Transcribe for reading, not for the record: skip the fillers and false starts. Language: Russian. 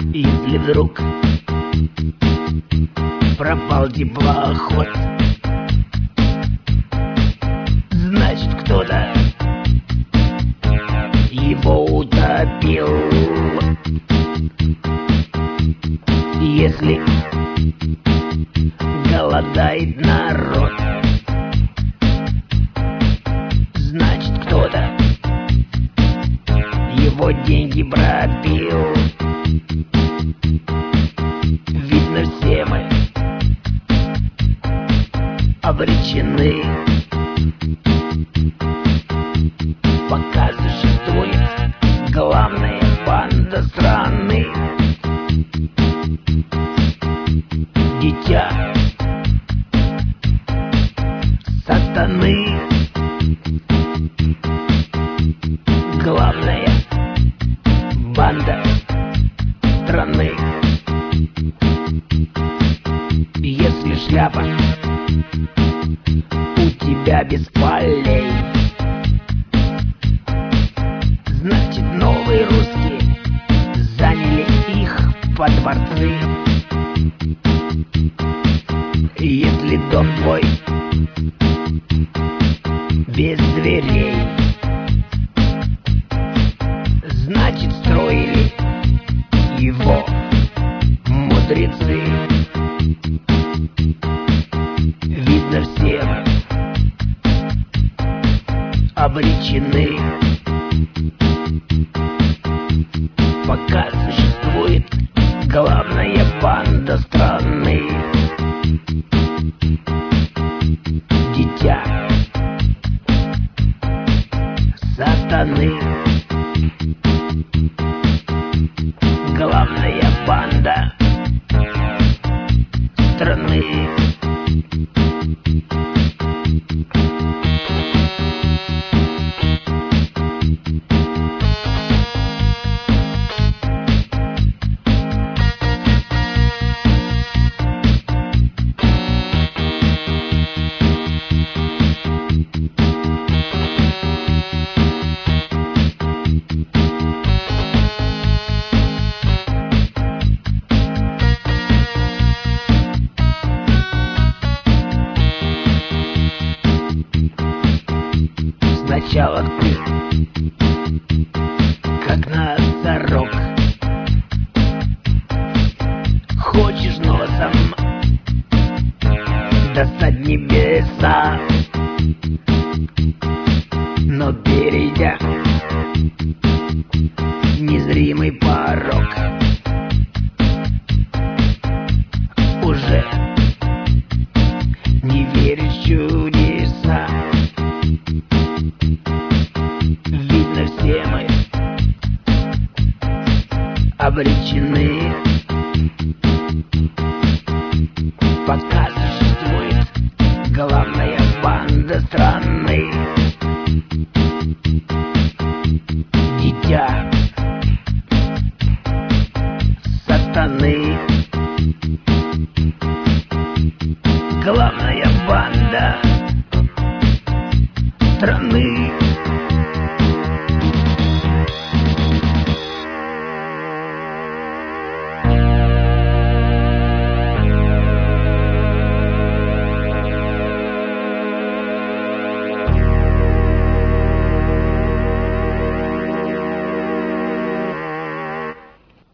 Если вдруг пропал теплоход, значит, кто-то его утопил. Если голодает народ, значит, кто-то его деньги пропил. Видно, все мы обречены. Пока существует главная банда страны, дитя сатаны. Главная банда страны. Если шляпа у тебя без полей, значит, новые русские заняли их по дворцы. Если дом твой без дверей, значит, строили его мудрецы. Видно, все мы обречены. Пока существует главная банда страны, дитя сатаны. Главная банда страны. Сначала ты, как носорог, хочешь носом достать небеса, но перейдя незримый порог, уже не веришь в чудеса. Видно, все мы обречены. Пока существует главная банда страны, дитя